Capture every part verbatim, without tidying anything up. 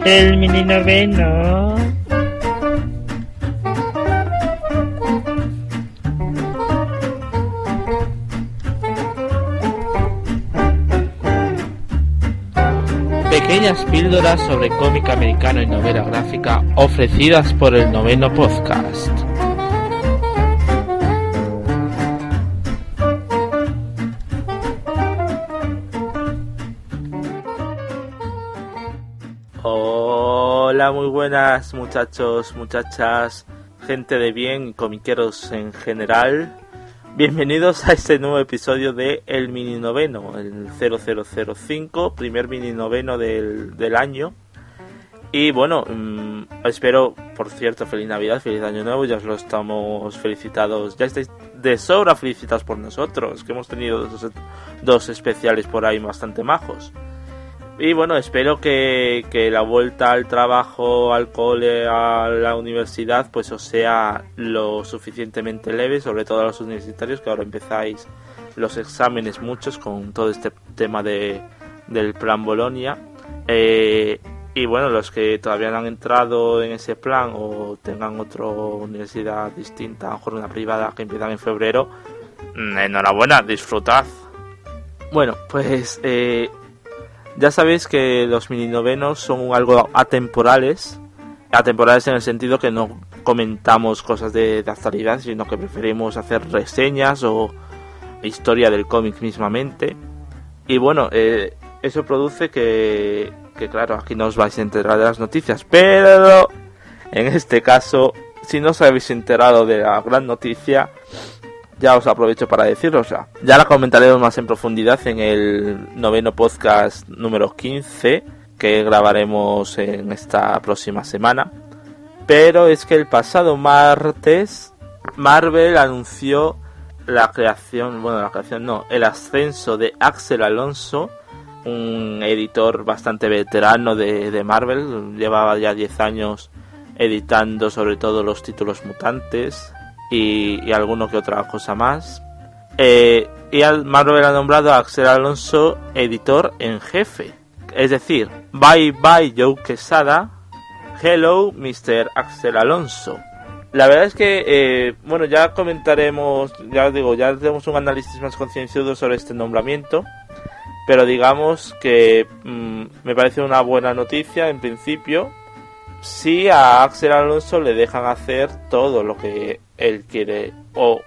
el mini noveno. Pequeñas píldoras sobre cómic americano y novela gráfica ofrecidas por el Noveno Podcast. Hola, muy buenas muchachos, muchachas, gente de bien, comiqueros en general. Bienvenidos a este nuevo episodio de El Mini Noveno, el cero cero cero cinco, primer mini noveno del, del año. Y bueno, mmm, espero, por cierto, feliz Navidad, feliz Año Nuevo, ya os lo estamos felicitados, ya estáis de sobra felicitados por nosotros, que hemos tenido dos, dos especiales por ahí bastante majos. Y bueno, espero que, que la vuelta al trabajo, al cole, a la universidad, pues os sea lo suficientemente leve, sobre todo a los universitarios, que ahora empezáis los exámenes muchos con todo este tema de del plan Bolonia. Eh, y bueno, los que todavía no han entrado en ese plan o tengan otra universidad distinta, a lo mejor una privada que empiezan en febrero, enhorabuena, disfrutad. Bueno, pues... Eh, Ya sabéis que los mini novenos son algo atemporales, atemporales en el sentido que no comentamos cosas de, de actualidad, sino que preferimos hacer reseñas o historia del cómic mismamente. Y bueno, eh, eso produce que, que claro, aquí no os vais a enterar de las noticias, pero en este caso, si no os habéis enterado de la gran noticia, ya os aprovecho para decirosla. Ya la comentaremos más en profundidad en el noveno podcast número quince, que grabaremos en esta próxima semana. Pero es que el pasado martes Marvel anunció la creación, bueno, la creación no, el ascenso de Axel Alonso, un editor bastante veterano de, de Marvel. Llevaba ya diez años editando sobre todo los títulos mutantes Y, y alguno que otra cosa más. Eh, y al Marvel ha nombrado a Axel Alonso editor en jefe. Es decir, bye bye Joe Quesada, hello mister Axel Alonso. La verdad es que, eh, bueno, ya comentaremos, ya os digo, ya tenemos un análisis más concienzudo sobre este nombramiento. Pero digamos que mmm, me parece una buena noticia en principio. Si a Axel Alonso le dejan hacer todo lo que él quiere o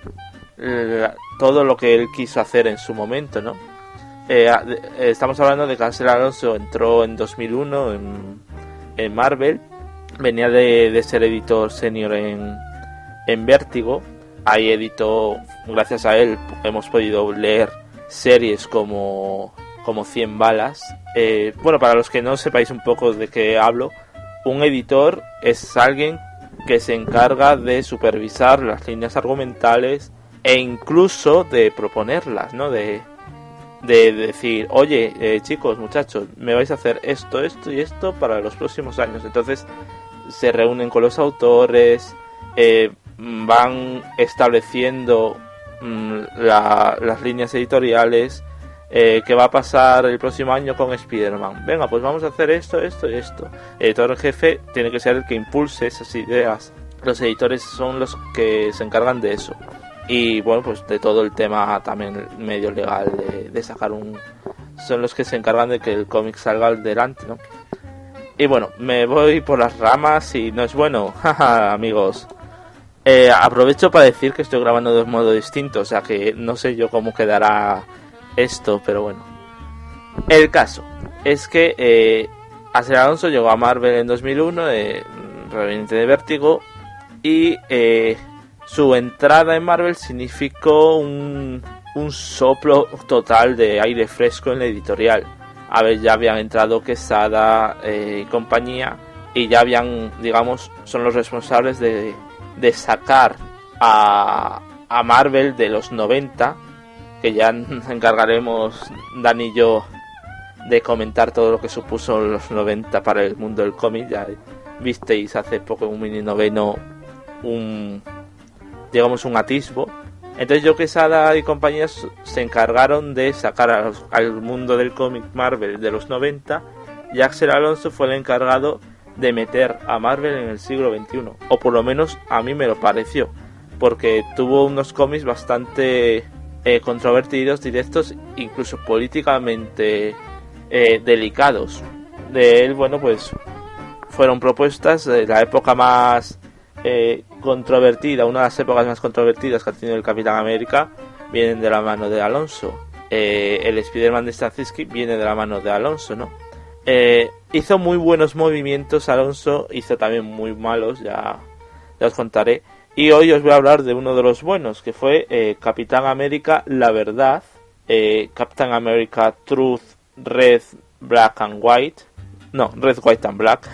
la, todo lo que él quiso hacer en su momento, ¿no? Eh, estamos hablando de que Axel Alonso entró en dos mil uno en, en Marvel, venía de, de ser editor senior en, en Vértigo. Ahí editó, gracias a él hemos podido leer series como, como cien balas. Eh, bueno, para los que no sepáis un poco de qué hablo, un editor es alguien que se encarga de supervisar las líneas argumentales e incluso de proponerlas, ¿no? De, de decir, oye, eh, chicos, muchachos, me vais a hacer esto, esto y esto para los próximos años. Entonces se reúnen con los autores, eh, van estableciendo mmm, la, las líneas editoriales. Eh, ¿Qué va a pasar el próximo año con Spider-Man? Venga, pues vamos a hacer esto, esto y esto. El editor en jefe tiene que ser el que impulse esas ideas. Los editores son los que se encargan de eso. Y bueno, pues de todo el tema también medio legal de, de sacar un... Son los que se encargan de que el cómic salga adelante, ¿no? Y bueno, me voy por las ramas y no es bueno. Jaja, amigos. Eh, aprovecho para decir que estoy grabando de un modo distinto, o sea que no sé yo cómo quedará esto, pero bueno. El caso es que eh, Axel Alonso llegó a Marvel en dos mil uno, eh, proveniente de Vértigo, y eh, su entrada en Marvel significó un, un soplo total de aire fresco en la editorial. A ver, ya habían entrado Quesada eh, y compañía, y ya habían, digamos, son los responsables de, de sacar a, a Marvel de los noventa, que ya nos encargaremos Dani y yo de comentar todo lo que supuso los noventa para el mundo del cómic. Ya visteis hace poco en un mini noveno un, digamos, un atisbo. Entonces Joe Quesada y compañías se encargaron de sacar a, al mundo del cómic Marvel de los noventa, y Axel Alonso fue el encargado de meter a Marvel en el siglo veintiuno, o por lo menos a mí me lo pareció, porque tuvo unos cómics bastante eh, controvertidos, directos, incluso políticamente eh, delicados. De él, bueno, pues fueron propuestas de la época más eh, controvertida, una de las épocas más controvertidas que ha tenido el Capitán América, vienen de la mano de Alonso. Eh, el Spider-Man de Straczynski viene de la mano de Alonso, ¿no? Eh, hizo muy buenos movimientos Alonso, hizo también muy malos, ya, ya os contaré. Y hoy os voy a hablar de uno de los buenos, que fue eh, Capitán América La Verdad, eh, Captain America Truth, Red, Black and White. No, Red, White and Black.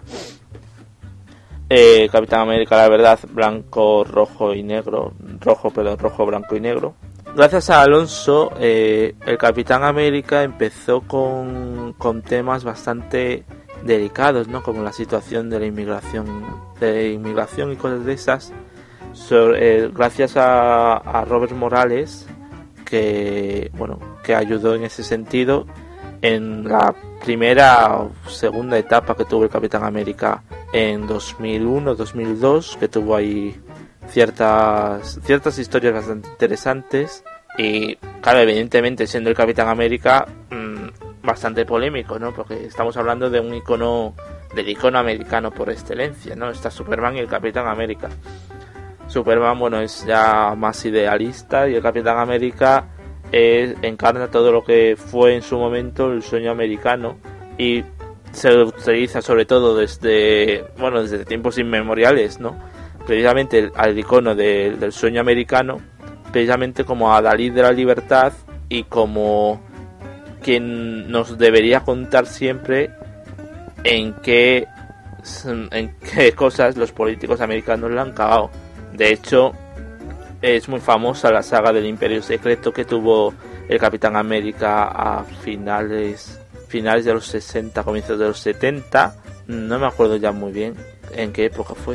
eh, Capitán América La Verdad, blanco, rojo y negro. Rojo, perdón, rojo, blanco y negro. Gracias a Alonso, eh, el Capitán América empezó con, con temas bastante delicados, ¿no? Como la situación de la inmigración, de inmigración y cosas de esas. So, eh, gracias a, a Robert Morales, que bueno, que ayudó en ese sentido en la primera o segunda etapa que tuvo el Capitán América en dos mil uno dos mil dos, que tuvo ahí ciertas ciertas historias bastante interesantes y, claro, evidentemente siendo el Capitán América mmm, bastante polémico, ¿no? Porque estamos hablando de un icono, del icono americano por excelencia, ¿no? Está Superman y el Capitán América. Superman, bueno, es ya más idealista y el Capitán América es, encarna todo lo que fue en su momento el sueño americano y se utiliza sobre todo desde, bueno, desde tiempos inmemoriales, ¿no? Precisamente el, al icono de, del sueño americano, precisamente como adalid de la libertad y como quien nos debería contar siempre en qué, en qué cosas los políticos americanos le han cagado. De hecho, es muy famosa la saga del Imperio Secreto que tuvo el Capitán América a finales finales de los sesenta, comienzos de los setenta. No me acuerdo ya muy bien en qué época fue,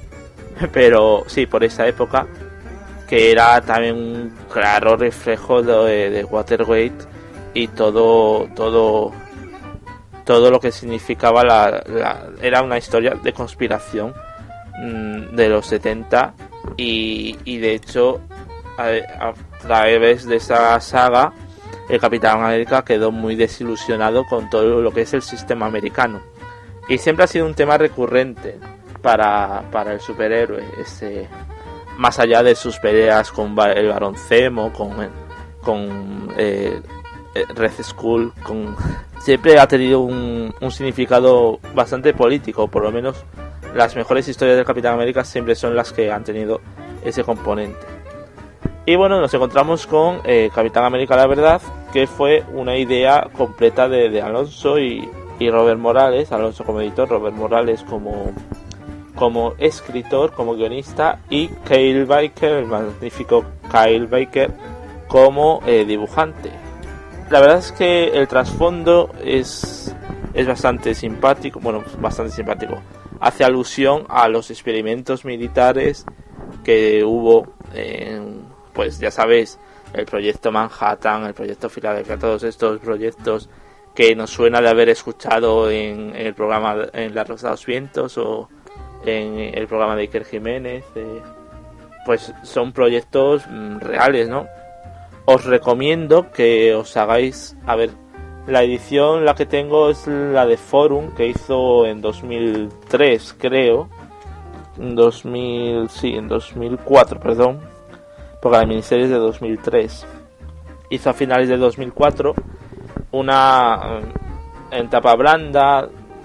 pero sí, por esa época, que era también un claro reflejo de, de Watergate y todo todo todo lo que significaba la, la era una historia de conspiración mmm, de los setenta. Y, y de hecho, a, a través de esa saga, el Capitán América quedó muy desilusionado con todo lo que es el sistema americano. Y siempre ha sido un tema recurrente para, para el superhéroe, ese, más allá de sus peleas con el Barón Zemo, con, con eh, Red Skull, con, siempre ha tenido un, un significado bastante político, por lo menos. Las mejores historias del Capitán América siempre son las que han tenido ese componente. Y bueno, nos encontramos con eh, Capitán América La Verdad, que fue una idea completa de, de Alonso y, y Robert Morales. Alonso como editor, Robert Morales como, como escritor, como guionista, y Kyle Baker, el magnífico Kyle Baker, como eh, dibujante. La verdad es que el trasfondo es, es bastante simpático, bueno, bastante simpático. Hace alusión a los experimentos militares que hubo en, pues ya sabéis, el proyecto Manhattan, el proyecto Filadelfia, todos estos proyectos que nos suena de haber escuchado en, en el programa en La Rosa de los Vientos o en el programa de Iker Jiménez, eh, pues son proyectos mm, reales, ¿no? Os recomiendo que os hagáis, a ver, la edición, la que tengo es la de Forum, que hizo en dos mil tres, creo. En dos mil, sí, en dos mil cuatro, perdón. Porque la miniserie es de dos mil tres. Hizo a finales de dos mil cuatro una en tapa blanda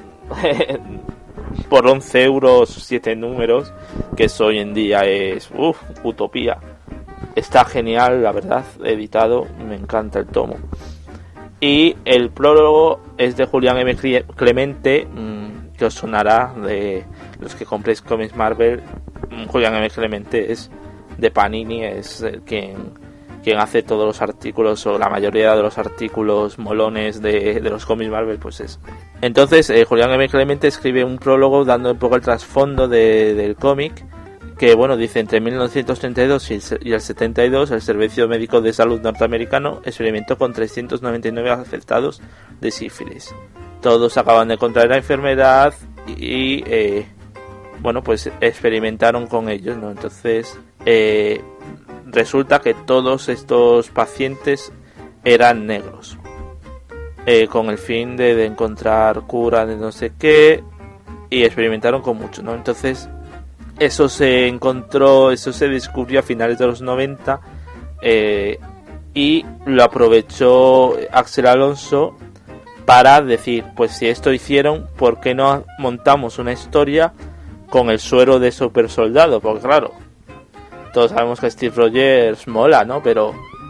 por once euros, siete números, que eso hoy en día es uf, utopía. Está genial, la verdad, editado, me encanta el tomo. Y el prólogo es de Julián M. Clemente, mmm, que os sonará de los que compréis cómics Marvel. Julián M. Clemente es de Panini, es quien, quien hace todos los artículos, o la mayoría de los artículos molones de, de los cómics Marvel, pues es. Entonces, eh, Julián M. Clemente escribe un prólogo dando un poco el trasfondo de, del cómic, que bueno, dice: entre mil novecientos treinta y dos y el setenta y dos el Servicio Médico de Salud norteamericano experimentó con trescientos noventa y nueve afectados de sífilis. Todos acaban de contraer la enfermedad y eh, bueno, pues experimentaron con ellos, ¿no? Entonces eh, resulta que todos estos pacientes eran negros, eh, con el fin de, de encontrar cura de no sé qué, y experimentaron con mucho, ¿no? Entonces eso se encontró, eso se descubrió a finales de los noventa, eh, y lo aprovechó Axel Alonso para decir, pues si esto hicieron, ¿por qué no montamos una historia con el suero de super soldado? Porque claro, todos sabemos que Steve Rogers mola, ¿no? Pero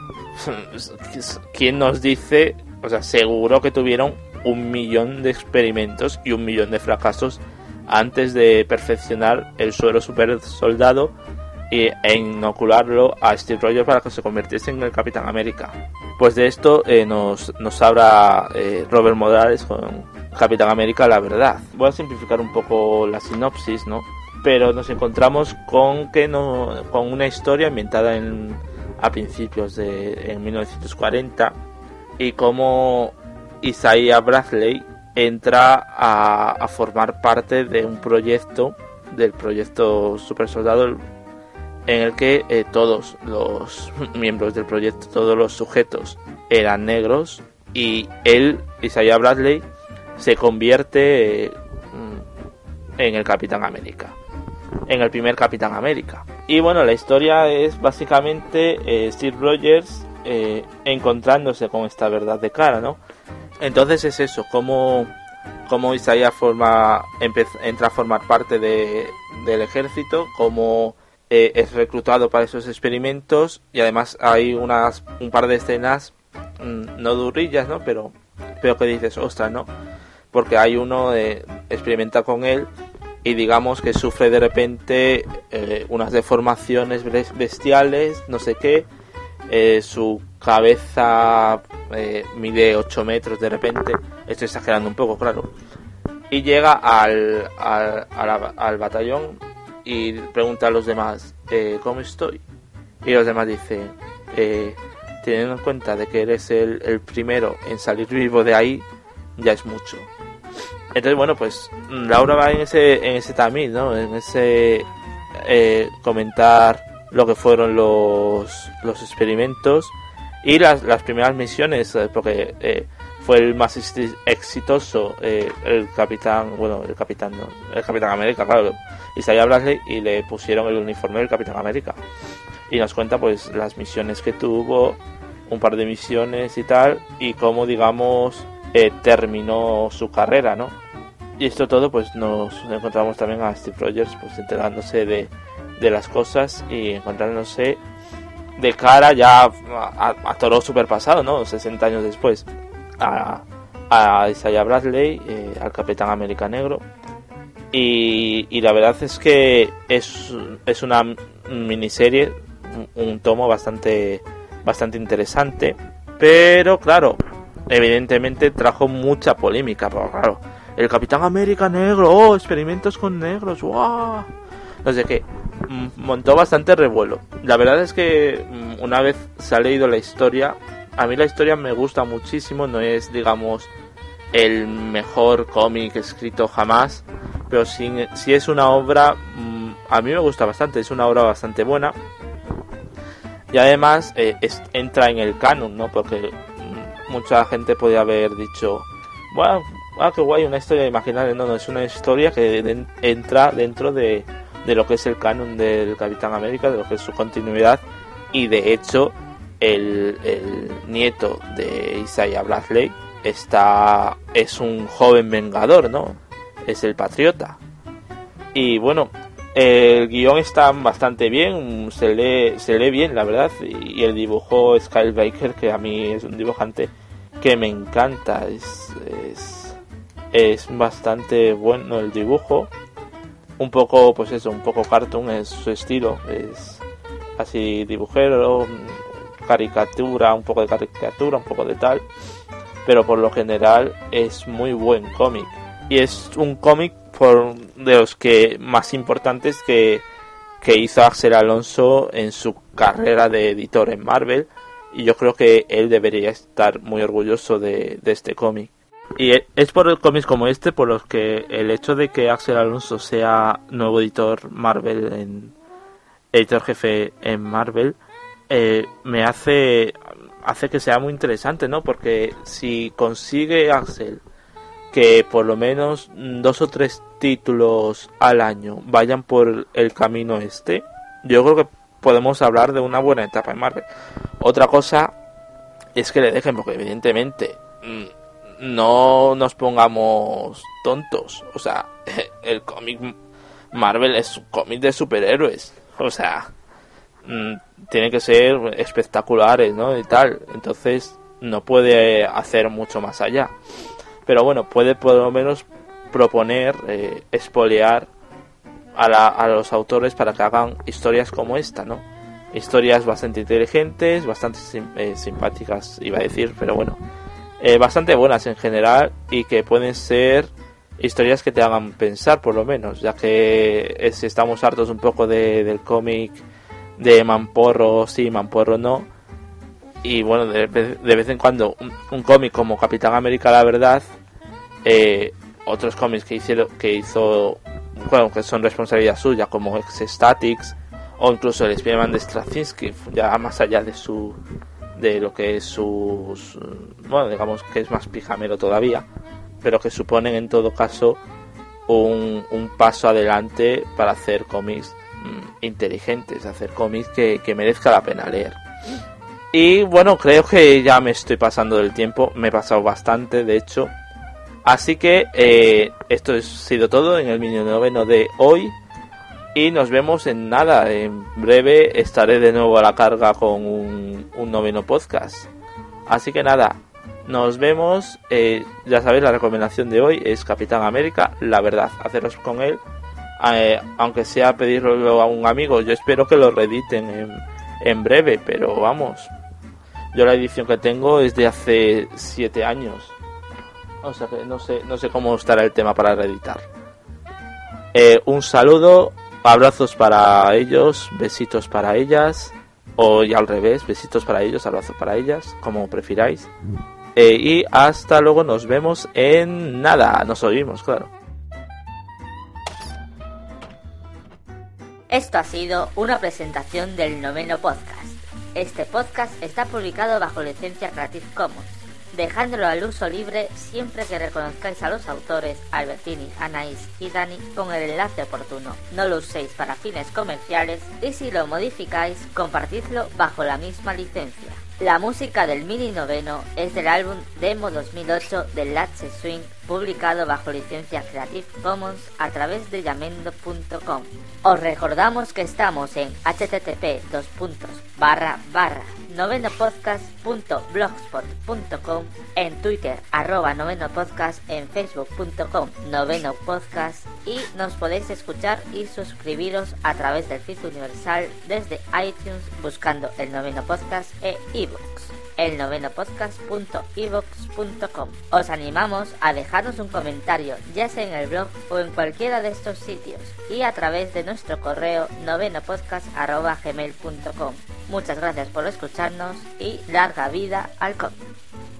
¿quién nos dice? O sea, seguro que tuvieron un millón de experimentos y un millón de fracasos antes de perfeccionar el suero super soldado e inocularlo a Steve Rogers para que se convirtiese en el Capitán América. Pues de esto eh, nos, nos habla eh, Robert Morales con Capitán América, la verdad. Voy a simplificar un poco la sinopsis, ¿no? Pero nos encontramos con que no, con una historia ambientada en, a principios de en mil novecientos cuarenta, y cómo Isaiah Bradley entra a, a formar parte de un proyecto, del proyecto Super Soldado, en el que eh, todos los miembros del proyecto, todos los sujetos eran negros, y él, Isaiah Bradley, se convierte eh, en el Capitán América, en el primer Capitán América. Y bueno, la historia es básicamente eh, Steve Rogers eh, encontrándose con esta verdad de cara, ¿no? Entonces es eso, cómo, cómo Isaiah forma, empe- entra a formar parte de, del ejército, cómo eh, es reclutado para esos experimentos, y además hay unas un par de escenas mmm, no durillas, ¿no? Pero, pero que dices, ostras, ¿no? Porque hay uno eh, experimenta con él y digamos que sufre de repente eh, unas deformaciones bestiales, no sé qué, eh, su cabeza eh, mide ocho metros de repente, estoy exagerando un poco, claro, y llega al, al, al, al batallón y pregunta a los demás, eh, ¿cómo estoy? Y los demás dicen, eh, teniendo en cuenta de que eres el, el primero en salir vivo de ahí, ya es mucho. Entonces, bueno, pues Laura va en ese en ese tamiz, ¿no? En ese eh, comentar lo que fueron los, los experimentos y las, las primeras misiones, eh, porque eh, fue el más exitoso eh, el capitán, bueno, el capitán, no, el Capitán América, claro, Isaiah Bradley, y le pusieron el uniforme del Capitán América. Y nos cuenta, pues, las misiones que tuvo, un par de misiones y tal, y cómo, digamos, eh, terminó su carrera, ¿no? Y esto todo, pues nos encontramos también a Steve Rogers, pues enterándose de, de las cosas y encontrándose de cara ya a, a, a Toro super pasado, ¿no? sesenta años después, a, a Isaiah Bradley, eh, al Capitán América Negro. Y, y la verdad es que es, es una miniserie, un, un tomo bastante, bastante interesante, pero claro, evidentemente trajo mucha polémica, pero claro, el Capitán América Negro, oh, experimentos con negros, wow, no sé qué, montó bastante revuelo. La verdad es que una vez se ha leído la historia, a mí la historia me gusta muchísimo, no es, digamos, el mejor cómic escrito jamás, pero sí, sí es una obra, a mí me gusta bastante, es una obra bastante buena, y además eh, es, entra en el canon, ¿no? Porque mucha gente podría haber dicho, bueno, ah, qué guay, una historia imaginaria. No, no, es una historia que de, entra dentro de, de lo que es el canon del Capitán América, de lo que es su continuidad, y de hecho el, el nieto de Isaiah Bradley está, es un joven vengador, ¿no? Es el Patriota. Y bueno, el guión está bastante bien, se lee, se lee bien, la verdad, y el dibujo es Kyle Baker, que a mí es un dibujante que me encanta, es, es, es bastante bueno el dibujo, un poco, pues eso, un poco cartoon es su estilo, es así dibujero, caricatura, un poco de caricatura, un poco de tal, pero por lo general es muy buen cómic, y es un cómic por de los que más importantes que, que hizo Axel Alonso en su carrera de editor en Marvel, y yo creo que él debería estar muy orgulloso de, de este cómic. Y es por cómics como este por los que el hecho de que Axel Alonso sea nuevo editor Marvel, en editor jefe en Marvel, eh, me hace hace que sea muy interesante, ¿no? Porque si consigue Axel que por lo menos dos o tres títulos al año vayan por el camino este, yo creo que podemos hablar de una buena etapa en Marvel. Otra cosa es que le dejen, porque evidentemente no nos pongamos tontos. O sea, el cómic Marvel es un cómic de superhéroes. O sea, tiene que ser espectaculares, ¿no? Y tal. Entonces no puede hacer mucho más allá. Pero bueno, puede por lo menos proponer, eh, espolear a, la, a los autores para que hagan historias como esta, ¿no? Historias bastante inteligentes, bastante sim- eh, simpáticas, iba a decir, pero bueno, eh, bastante buenas en general, y que pueden ser historias que te hagan pensar, por lo menos, ya que eh, si estamos hartos un poco de, del cómic de mamporro sí, mamporro no, y bueno, de, de vez en cuando un, un cómic como Capitán América, la verdad, eh, otros cómics que hicieron, que hizo, bueno, que son responsabilidad suya, como X-Statix, o incluso el Spider-Man de Straczynski, ya más allá de su de lo que es sus, bueno, digamos que es más pijamero todavía, pero que suponen en todo caso un, un paso adelante para hacer cómics mmm, inteligentes, hacer cómics que, que merezca la pena leer. Y bueno, creo que ya me estoy pasando del tiempo, me he pasado bastante, de hecho, así que eh, esto ha sido todo en el mini noveno de hoy. Y nos vemos en nada, en breve estaré de nuevo a la carga con un, un noveno podcast. Así que nada, nos vemos, eh, ya sabéis, la recomendación de hoy es Capitán América, la verdad, haceros con él, eh, aunque sea pedirlo a un amigo, yo espero que lo reediten en, en breve, pero vamos, yo la edición que tengo es de hace siete años, o sea que no sé, no sé cómo estará el tema para reeditar. Eh, un saludo. Abrazos para ellos, besitos para ellas, o ya al revés, besitos para ellos, abrazos para ellas, como prefiráis. Eh, y hasta luego, nos vemos en nada, nos oímos, claro. Esto ha sido una presentación del noveno podcast. Este podcast está publicado bajo licencia Creative Commons, dejándolo al uso libre siempre que reconozcáis a los autores Albertini, Anaís y Dani con el enlace oportuno. No lo uséis para fines comerciales y si lo modificáis, compartidlo bajo la misma licencia. La música del mini noveno es del álbum Demo dos mil ocho de Latche Swing, publicado bajo licencia Creative Commons a través de yamendo punto com. Os recordamos que estamos en http dos puntos barra barra novenopodcast punto blogspot punto com, en Twitter arroba novenopodcast, en facebook punto com novenopodcast, y nos podéis escuchar y suscribiros a través del feed universal desde iTunes buscando el noveno podcast e iVoox, el novenopodcast punto iVoox punto com. Os animamos a dejarnos un comentario, ya sea en el blog o en cualquiera de estos sitios, y a través de nuestro correo novenopodcast arroba gmail punto com. Muchas gracias por escucharnos y larga vida al cómic.